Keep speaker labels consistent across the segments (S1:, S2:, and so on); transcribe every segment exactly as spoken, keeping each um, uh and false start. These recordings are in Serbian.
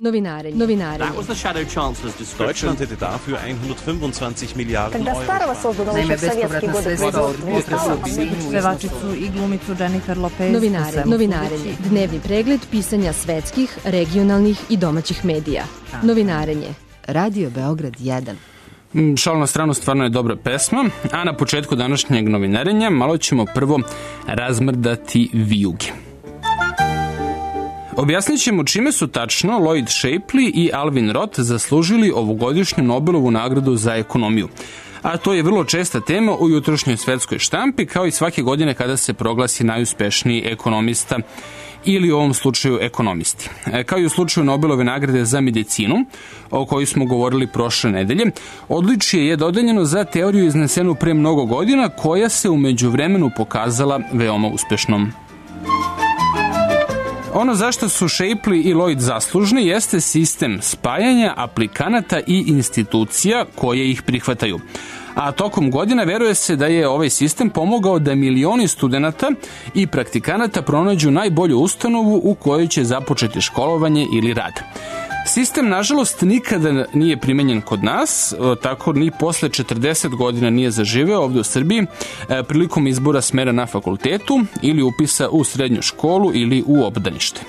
S1: Novinarenje. Novinarenje.
S2: Deutschland hätte dafür hundertfünfundzwanzig Milliarden Euro.
S3: Naime, bespovratna sredstva od pevačicu i glumicu Jennifer Lopez.
S1: Novinarenje. Novinarenje. Dnevni pregled pisanja svetskih, regionalnih i domaćih medija. Novinarenje. Radio Beograd jedan.
S4: Šal na stranu, stvarno je dobra pesma, a na početku današnjeg novinarenja malo ćemo prvo razmrdati vijuge. Objasnit ćemo čime su tačno Lloyd Shapley i Alvin Roth zaslužili ovogodišnju Nobelovu nagradu za ekonomiju. A to je vrlo česta tema u jutrošnjoj svetskoj štampi, kao i svake godine kada se proglasi najuspešniji ekonomista ili u ovom slučaju ekonomisti. Kao i u slučaju Nobelove nagrade za medicinu, o kojoj smo govorili prošle nedelje, odličje je dodeljeno za teoriju iznesenu pre mnogo godina, koja se u međuvremenu pokazala veoma uspešnom. Ono zašto su Shapley i Lloyd zaslužni jeste sistem spajanja aplikanata i institucija koje ih prihvataju. A tokom godina veruje se da je ovaj sistem pomogao da milioni studenata i praktikanata pronađu najbolju ustanovu u kojoj će započeti školovanje ili rad. Sistem, nažalost, nikada nije primenjen kod nas, tako ni posle četrdeset godina nije zaživeo ovdje u Srbiji prilikom izbora smera na fakultetu ili upisa u srednju školu ili u obdanište.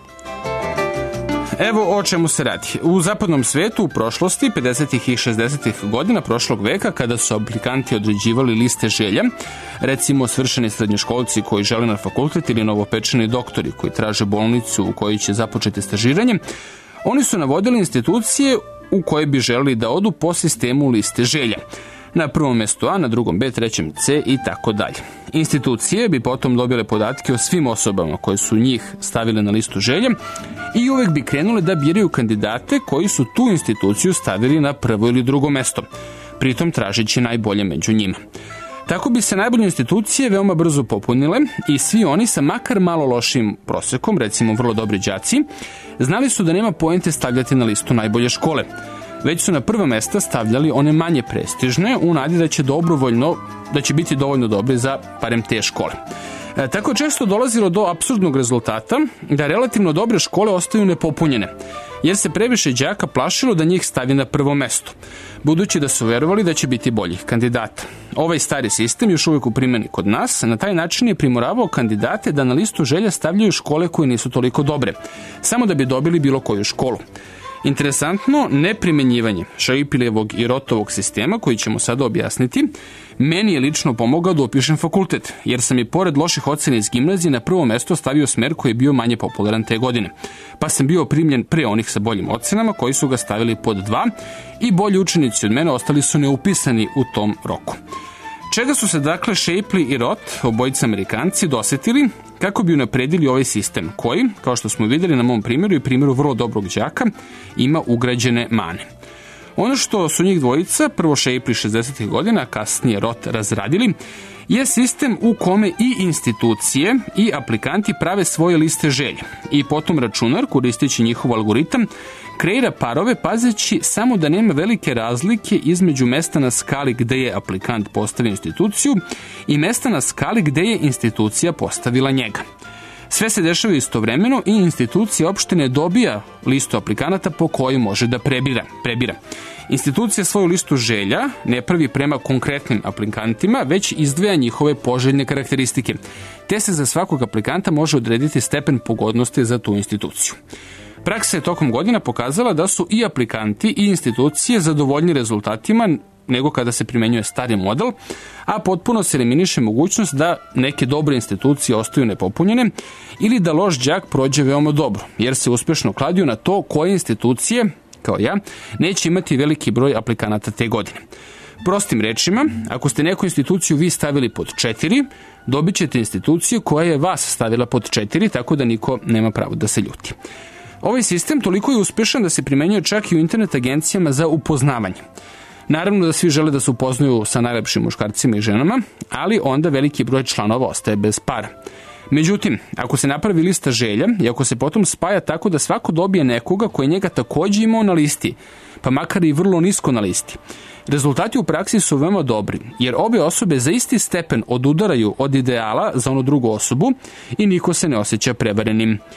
S4: Evo o čemu se radi. U zapadnom svetu u prošlosti, pedesetih i šezdesetih godina prošlog veka, kada su aplikanti određivali liste želja, recimo svršeni srednjoškolci koji žele na fakultet ili novopečeni doktori koji traže bolnicu u kojoj će započeti stažiranje, oni su navodili institucije u koje bi želeli da odu po sistemu liste želja. Na prvom mjestu A, na drugom B, trećem C i tako dalje. Institucije bi potom dobile podatke o svim osobama koje su njih stavile na listu želja i uvek bi krenule da biraju kandidate koji su tu instituciju stavili na prvo ili drugo mesto, pritom tražeći najbolje među njima. Tako bi se najbolje institucije veoma brzo popunile i svi oni sa makar malo lošim prosekom, recimo vrlo dobri đaci, znali su da nema poente stavljati na listu najbolje škole. Već su na prva mesta stavljali one manje prestižne u nadi da će dobrovoljno, da će biti dovoljno dobri za barem te škole. E, tako često dolazilo do apsurdnog rezultata da relativno dobre škole ostaju nepopunjene, jer se previše đaka plašilo da njih stavi na prvo mesto, budući da su verovali da će biti boljih kandidata. Ovaj stari sistem, još uvijek u primjeni kod nas, na taj način je primoravao kandidate da na listu želja stavljaju škole koje nisu toliko dobre, samo da bi dobili bilo koju školu. Interesantno, neprimenjivanje Shapleyevog i Rothovog sistema, koji ćemo sada objasniti, meni je lično pomogao da upišem fakultet, jer sam i pored loših ocena iz gimnazije na prvo mesto stavio smer koji je bio manje popularan te godine. Pa sam bio primljen pre onih sa boljim ocenama koji su ga stavili pod dva i bolji učenici od mene ostali su neupisani u tom roku. Čega su se dakle Shapley i Roth, obojica Amerikanci, dosetili kako bi unapredili ovaj sistem koji, kao što smo vidjeli na mom primjeru i primjeru vrlo dobrog đaka, ima ugrađene mane. Ono što su njih dvojica, prvo Shapley šezdesetih godina, a kasnije Roth razradili, je sistem u kome i institucije i aplikanti prave svoje liste želja i potom računar, koristeći njihov algoritam, kreira parove pazeći samo da nema velike razlike između mesta na skali gde je aplikant postavio instituciju i mesta na skali gde je institucija postavila njega. Sve se dešava istovremeno i institucija opšte ne dobija listu aplikanata po kojoj može da prebira. prebira. Institucija svoju listu želja ne pravi prema konkretnim aplikantima, već izdvaja njihove poželjne karakteristike, te se za svakog aplikanta može odrediti stepen pogodnosti za tu instituciju. Praksa je tokom godina pokazala da su i aplikanti i institucije zadovoljni rezultatima nego kada se primenjuje stari model, a potpuno se eliminiše mogućnost da neke dobre institucije ostaju nepopunjene ili da loš đak prođe veoma dobro, jer se uspješno kladio na to koje institucije, kao ja, neće imati veliki broj aplikanata te godine. Prostim rečima, ako ste neku instituciju vi stavili pod četiri, dobit ćete instituciju koja je vas stavila pod četiri, tako da niko nema pravo da se ljuti. Ovaj sistem toliko je uspješan da se primenjuje čak i u internet agencijama za upoznavanje. Naravno da svi žele da se upoznaju sa najlepšim muškarcima i ženama, ali onda veliki broj članova ostaje bez para. Međutim, ako se napravi lista želja i ako se potom spaja tako da svako dobije nekoga koji njega također imao na listi, pa makar i vrlo nisko na listi, rezultati u praksi su veoma dobri, jer obje osobe za isti stepen odudaraju od ideala za onu drugu osobu i niko se ne osjeća prevarenim.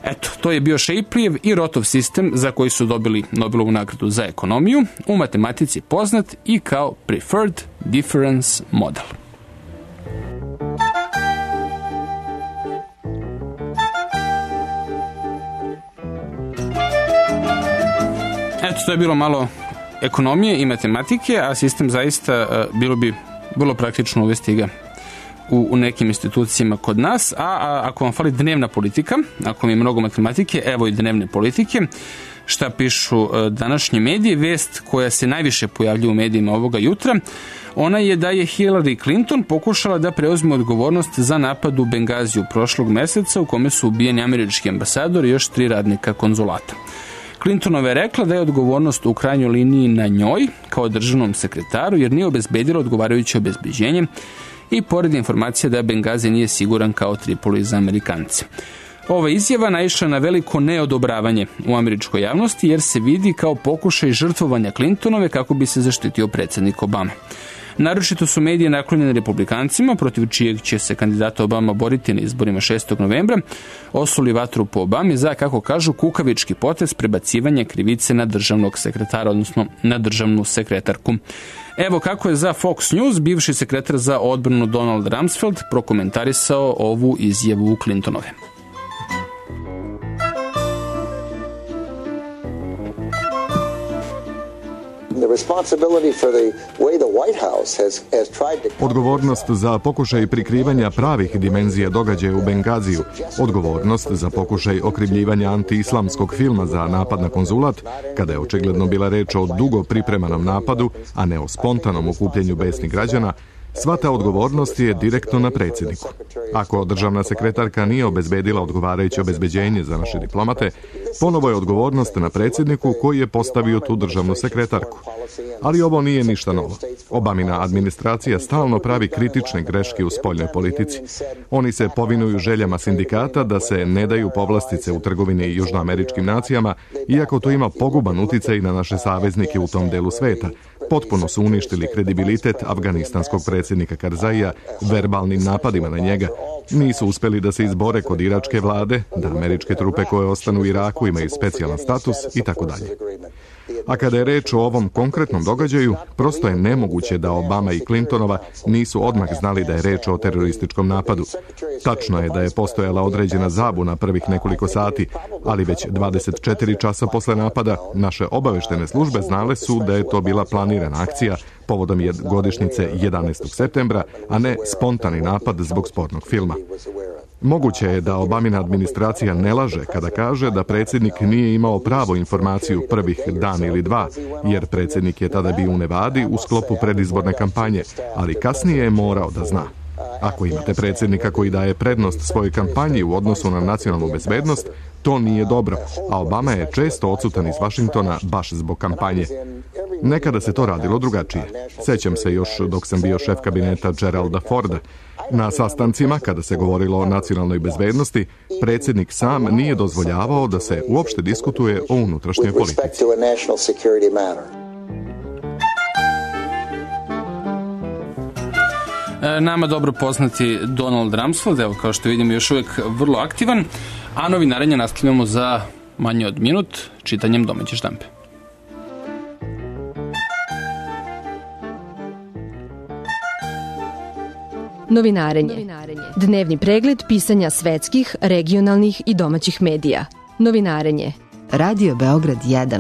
S4: Eto, to je bio Shapleyjev i Rotov sistem za koji su dobili Nobelovu nagradu za ekonomiju, u matematici poznat i kao Preferred Difference Model. Eto, to je bilo malo ekonomije i matematike, a sistem zaista bilo bi vrlo praktično uvesti ga u, u nekim institucijama kod nas, a, a ako vam fali dnevna politika, ako mi je mnogo matematike, evo i dnevne politike. Šta pišu današnje medije? Vest koja se najviše pojavljuje u medijima ovoga jutra, ona je da je Hillary Clinton pokušala da preuzme odgovornost za napad u Bengaziju prošlog meseca u kome su ubijeni američki ambasador i još tri radnika konzulata. Clintonova je rekla da je odgovornost u krajnjoj liniji na njoj kao državnom sekretaru jer nije obezbedila odgovarajuće obezbeđenje i pored informacije da Bengazi nije siguran kao Tripoli za Amerikance. Ova izjava naišla na veliko neodobravanje u američkoj javnosti jer se vidi kao pokušaj žrtvovanja Clintonove kako bi se zaštitio predsjednik Obama. Naročito su medije naklonjene republikancima, protiv čijeg će se kandidata Obama boriti na izborima šestog novembra, osuli vatru po Obami za, kako kažu, kukavički potez prebacivanja krivice na državnog sekretara, odnosno na državnu sekretarku. Evo kako je za Fox News bivši sekretar za odbranu Donald Rumsfeld prokomentarisao ovu izjavu Clintonove.
S5: Odgovornost za pokušaj prikrivanja pravih dimenzija događaja u Bengaziju, odgovornost za pokušaj okrivljivanja anti-islamskog filma za napad na konzulat, kada je očigledno bila reč o dugo pripremanom napadu, a ne o spontanom okupljenju besnih građana, sva ta odgovornost je direktno na predsjedniku. Ako državna sekretarka nije obezbedila odgovarajuće obezbeđenje za naše diplomate, ponovo je odgovornost na predsjedniku koji je postavio tu državnu sekretarku. Ali ovo nije ništa novo. Obamina administracija stalno pravi kritične greške u spoljnoj politici. Oni se povinuju željama sindikata da se ne daju povlastice u trgovini južnoameričkim nacijama, iako to ima poguban uticaj na naše saveznike u tom delu sveta. Potpuno su uništili kredibilitet afganistanskog predsjednika Karzaija verbalnim napadima na njega. Nisu uspjeli da se izbore kod iračke vlade, da američke trupe koje ostanu u Iraku imaju specijalan status i tako dalje. A kada je reč o ovom konkretnom događaju, prosto je nemoguće da Obama i Clintonova nisu odmah znali da je reč o terorističkom napadu. Tačno je da je postojala određena zabuna prvih nekoliko sati, ali već dvadeset četiri časa posle napada naše obaveštene službe znale su da je to bila planirana akcija povodom godišnjice jedanaestog septembra, a ne spontani napad zbog spornog filma. Moguće je da Obamina administracija ne laže kada kaže da predsjednik nije imao pravo informaciju prvih dan ili dva, jer predsjednik je tada bio u Nevadi u sklopu predizborne kampanje, ali kasnije je morao da zna. Ako imate predsjednika koji daje prednost svojoj kampanji u odnosu na nacionalnu bezbednost, to nije dobro, a Obama je često odsutan iz Vašingtona baš zbog kampanje. Nekada se to radilo drugačije. Sećam se još dok sam bio šef kabineta Geralda Forda. Na sastancima, kada se govorilo o nacionalnoj bezbednosti, predsjednik sam nije dozvoljavao da se uopšte diskutuje o unutrašnjoj politici.
S4: Nama dobro poznati Donald Rumsfeld, evo kao što vidimo još uvijek vrlo aktivan, a novinarenje nastavljamo za manje od minut čitanjem domaće štampe.
S1: Novinarenje. Dnevni pregled pisanja svetskih, regionalnih i domaćih medija. Novinarenje. Radio Beograd jedan.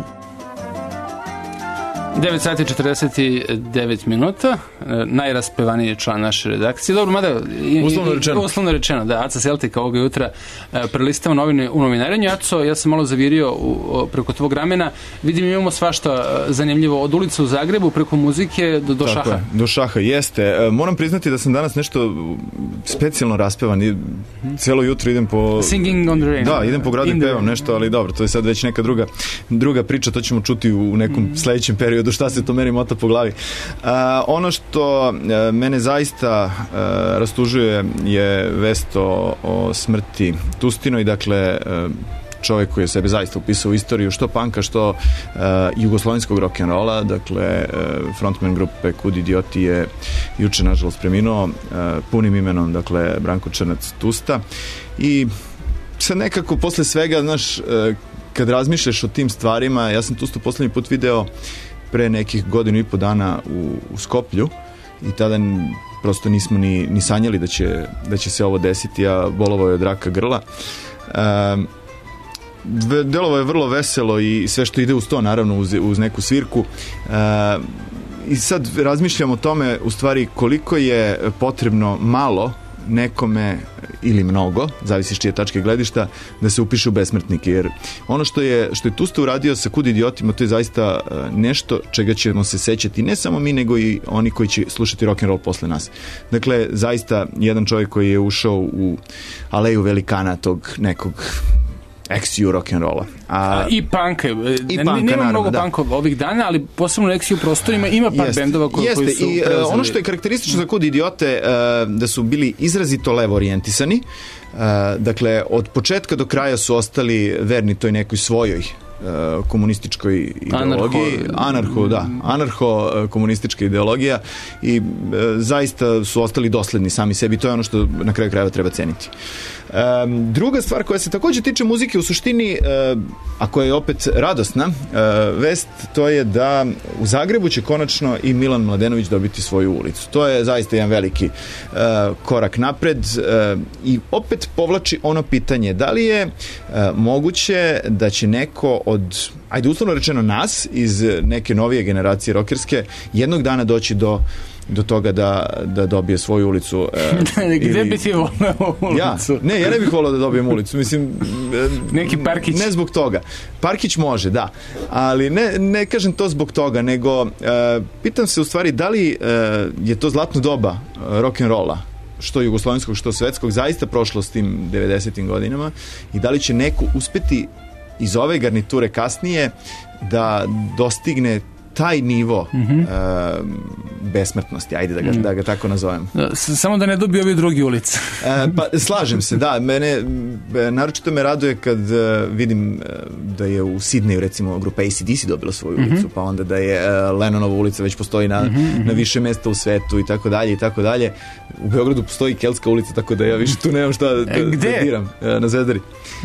S4: devet sati i četrdeset devet minuta, najraspevaniji član naše redakcije. Dobro, mada
S6: uslovno rečeno,
S4: uslovno rečeno da Aca Seltika ovoga jutra prelistava novine u novinarenju. Aco, ja sam malo zavirio u, preko tvog ramena. Vidim, imamo svašta zanimljivo od ulice u Zagrebu preko muzike do, do
S6: Tako
S4: šaha.
S6: Je, do šaha, jeste. Moram priznati da sam danas nešto specijalno raspevan. Cijelo jutro idem po...
S4: Singing on the rain.
S6: Da, idem po gradu i pevam nešto, ali dobro, to je sad već neka druga, druga priča, to ćemo čuti u nekom mm. sledećem periodu šta se to meni mota po glavi. Uh, ono što uh, mene zaista uh, rastužuje je vest o, o smrti Tustinoj, dakle uh, čovjek koji je sebe zaista upisao u istoriju što panka, što uh, jugoslovenskog rock'n'rolla, dakle uh, frontman grupe Kud idioti je juče nažalost preminuo uh, punim imenom, dakle Branko Črnac Tusta, i sad nekako posle svega, znaš, kad razmišljaš o tim stvarima, ja sam tu sto poslednji put video pre nekih godinu i po dana u, u Skoplju i tada prosto nismo ni, ni sanjali da će, da će se ovo desiti, a bolovao je od raka grla. Um, delovo je vrlo veselo i sve što ide uz to, naravno uz, uz neku svirku. Uh, i sad razmišljam o tome u stvari koliko je potrebno malo nekome ili mnogo, zavisi s čije tačke gledišta, da se upiše u besmrtnike, jer ono što je, što je Tusta uradio sa Kud idiotima, to je zaista nešto čega ćemo se sećati, ne samo mi, nego i oni koji će slušati rock'n'roll posle nas. Dakle, zaista jedan čovjek koji je ušao u aleju velikana tog nekog eksiju rock'n'rolla. A,
S4: I punka.
S6: I punka,
S4: nema mnogo
S6: da.
S4: punka ovih dana, ali posebno eksiju prostorima ima par jeste, bendova koji, koji su
S6: i
S4: preuzeli.
S6: Ono što je karakteristično za Kud idiote, da su bili izrazito levo orijentisani. Dakle, od početka do kraja su ostali verni toj nekoj svojoj komunističkoj ideologiji, anarho, da, anarho komunistička ideologija i zaista su ostali dosledni sami sebi, to je ono što na kraju krajeva treba ceniti. Um, druga stvar koja se također tiče muzike u suštini, uh, a koja je opet radosna uh, vest, to je da u Zagrebu će konačno i Milan Mladenović dobiti svoju ulicu. To je zaista jedan veliki uh, korak napred uh, i opet povlači ono pitanje, da li je uh, moguće da će neko od, ajde uslovno rečeno nas, iz neke novije generacije rokerske, jednog dana doći do do toga da, da dobije svoju ulicu.
S4: E, Gde ili... bi ti volao ulicu?
S6: Ja, ne, ja ne bih volao da dobijem ulicu. Mislim,
S4: neki parkić.
S6: Ne zbog toga. Parkić može, da. Ali ne, ne kažem to zbog toga, nego uh, pitam se u stvari da li uh, je to zlatno doba rock'n'rolla, što jugoslovenskog, što svetskog, zaista prošlo s tim devedesetim godinama i da li će neko uspeti iz ove garniture kasnije da dostigne taj nivo mm-hmm. uh, besmrtnosti, ajde da ga, mm. da ga tako nazovem.
S4: Samo da ne dobije ovi drugi ulice.
S6: uh, pa slažem se, da. Mene, naročito me raduje kad uh, vidim uh, da je u Sidneju recimo grupa A C D C dobila svoju mm-hmm. ulicu, pa onda da je uh, Lennonova ulica već postoji na, mm-hmm. na više mesta u svetu i tako dalje i tako dalje. U Beogradu postoji Keltska ulica, tako da ja više tu nemam šta da,
S4: e,
S6: da diram. Uh, na Zvezdari.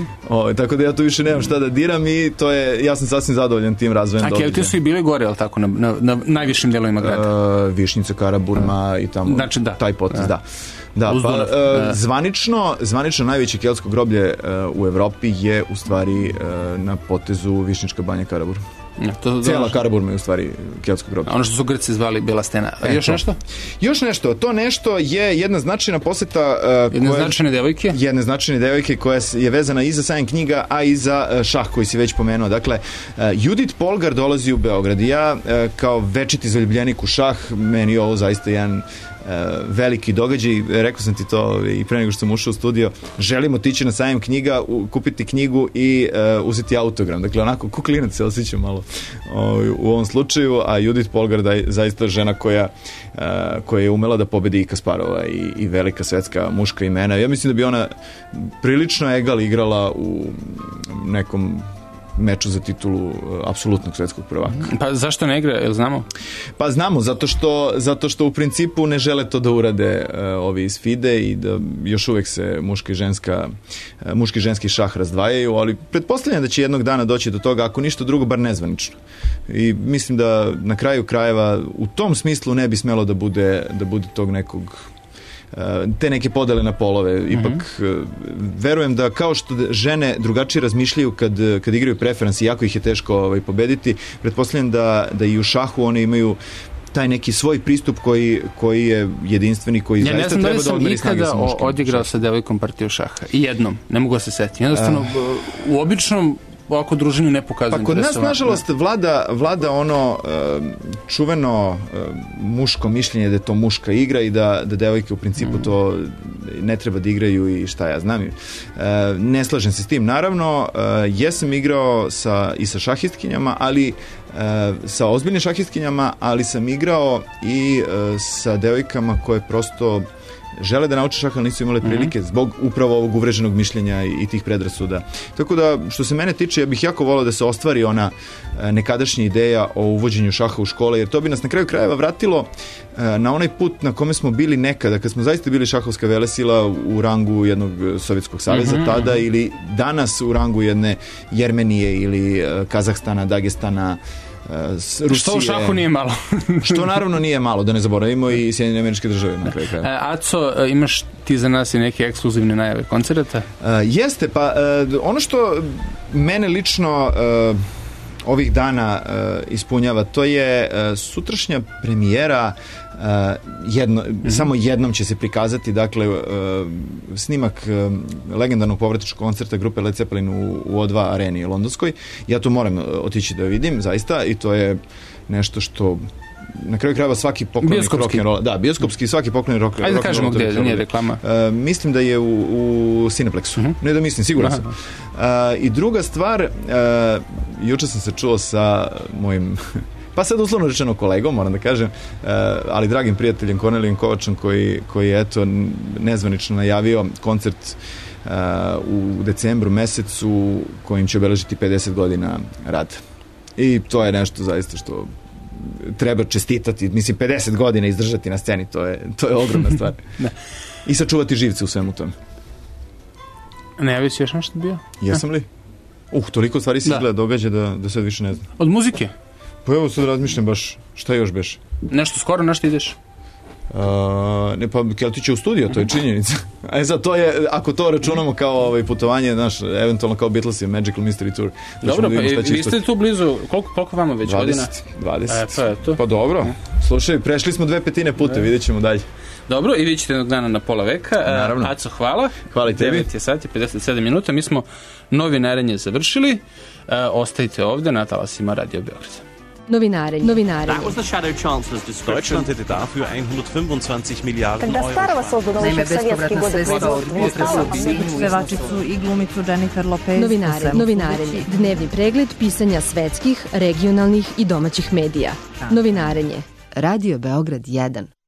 S6: O, tako da ja tu više nemam šta da diram i to je, ja sam sasvim zadovoljan tim razvojem.
S4: A Kelti su i bile gore, ali tako, na, na, na najvišim delovima grada?
S6: Uh, Višnjica, Karaburma uh, i tamo
S4: znači, da.
S6: taj potez, da. da. Da, pa, uh, zvanično, zvanično najveće keltsko groblje uh, u Evropi je u stvari uh, na potezu Višnjička banja, Karaburma. Ja, to, Cijela ono... Karaburma je u stvari keltsko groblje.
S4: Ono što su Grci zvali Bela stena. A e, još to. nešto?
S6: Još nešto. To nešto je jedna značajna poseta uh,
S4: jedne koja, značajne devojke.
S6: Jedne značajne devojke koja je vezana i za sajam knjiga, a i za uh, šah koji si već pomenuo. Dakle, uh, Judith Polgar dolazi u Beograd i ja uh, kao večiti zaljubljenik u šah, meni je ovo zaista jedan Uh, veliki događaj, rekao sam ti to i pre nego što sam ušao u studio, želim otići na sajam knjiga, u, kupiti knjigu i uh, uzeti autogram, dakle onako kuklinac se osjećam malo uh, u ovom slučaju, a Judith Polgar da je zaista žena koja, uh, koja je umela da pobedi i Kasparova i, i velika svetska muška imena. Ja mislim da bi ona prilično egal igrala u nekom meču za titulu uh, apsolutnog svetskog prvaka.
S4: Pa zašto ne igra, jel znamo?
S6: Pa znamo, zato što, zato što u principu ne žele to da urade uh, ovi iz FIDE i da još uvek se muški i ženska uh, muški i ženski šah razdvajaju, ali pretpostavljam da će jednog dana doći do toga, ako ništa drugo, bar nezvanično. I mislim da na kraju krajeva u tom smislu ne bi smelo da bude, da bude tog nekog te neke podele na polove. Ipak mm-hmm. verujem da kao što žene drugačije razmišljaju kad, kad igraju preferansi, jako ih je teško ovaj, pobediti, pretpostavljam da, da i u šahu one imaju taj neki svoj pristup koji, koji je jedinstveni, koji ja, zaista treba da odmeri snage sa muškim.
S4: Ja ne znam da li sam ikada odigrao sa devojkom partiju šaha. I jednom. Ne mogu da se setiti. Jednostavno, uh, u običnom ovako druženju ne pokazujem.
S6: Pa kod nas, nažalost, vlada, vlada ono uh, čuveno uh, muško mišljenje da je to muška igra i da, da devojke u principu mm. to ne treba da igraju i šta ja znam. Uh, ne slažem se s tim. Naravno, uh, jesam igrao sa, i sa šahistkinjama, ali uh, sa ozbiljnim šahistkinjama, ali sam igrao i uh, sa devojkama koje prosto žele da nauče šah, ali nisu imali prilike mm-hmm. zbog upravo ovog uvreženog mišljenja i, i tih predrasuda. Tako da, što se mene tiče, ja bih jako volao da se ostvari ona nekadašnja ideja o uvođenju šaha u škole, jer to bi nas na kraju krajeva vratilo na onaj put na kome smo bili nekada, kad smo zaista bili šahovska velesila u rangu jednog Sovjetskog saveza mm-hmm. tada, ili danas u rangu jedne Jermenije ili Kazahstana, Dagestana, Rusije.
S4: Što u šahu nije malo.
S6: Što naravno nije malo, da ne zaboravimo i Sjedinjene Američke Države na kraju kraja.
S4: Aco, imaš ti za nas i neke ekskluzivne najave koncerata?
S6: Uh, jeste, pa uh, ono što mene lično uh, ovih dana uh, ispunjava, to je uh, sutrašnja premijera. Uh, jedno, mm-hmm. samo jednom će se prikazati, dakle uh, snimak uh, legendarnog povratničkog koncerta grupe Led Zeppelin u, u O dva areni londonskoj. Ja to moram uh, otići da vidim, zaista, i to je nešto što na kraju krajeva svaki poklonik rock'n'rolla. Da, bioskopski svaki poklonik rock'n'rolla.
S4: Ajde da kažemo gdje nije reklama.
S6: Uh, mislim da je u, u Cineplexu. Mm-hmm. Ne da mislim, siguran sam. Uh, I druga stvar, uh, juče sam se čuo sa mojim pa sad uslovno rečeno kolegom, moram da kažem, uh, ali dragim prijateljem Kornelijem Kovačom, koji, koji je eto nezvanično najavio koncert uh, u decembru mesecu kojim će obeležiti pedeset godina rada. I to je nešto zaista što treba čestitati. Mislim, pedeset godina izdržati na sceni, to je, to je ogromna stvar. I sačuvati živce u svemu tome.
S4: Ne javi si još nešto bio?
S6: Jesam li? Uh, toliko stvari se da. izgleda događa da, da sad više ne znam.
S4: Od muzike?
S6: Pa evo sad razmišljam baš, šta još beš?
S4: Nešto skoro, nešto ideš?
S6: Uh, ne, pa jel ti će u studio, to je činjenica. A sad to je, ako to računamo kao ovaj, putovanje, znaš, eventualno kao Beatles i Magical Mystery Tour.
S4: Dobro, pa i vi ste tu blizu, koliko, koliko vama već godina?
S6: dvadeset.
S4: E, pa, je to.
S6: Pa dobro, slušaj, prešli smo dve petine puta, e. vidjet ćemo dalje.
S4: Dobro, i vi ćete jednog dana na pola veka.
S6: Naravno.
S4: Aco, hvala.
S6: Hvala i tebi.
S4: devet je sati, pedeset sedam minuta. Mi smo novinarenje završili. E, ostajte ovde na talasima Radio Beograd.
S1: Novinarenje. Novinarenje.
S2: That was the Shadow Chancellor's description. Deutschland hätte dafür hundertfünfundzwanzig Milliarden Euro.
S3: Naime, bespovratna sredstva od pevačicu i glumicu Jennifer Lopez.
S1: Novinarenje. Novinarenje. Dnevni pregled pisanja svetskih, regionalnih i domaćih medija. Novinarenje. Radio Beograd jedan.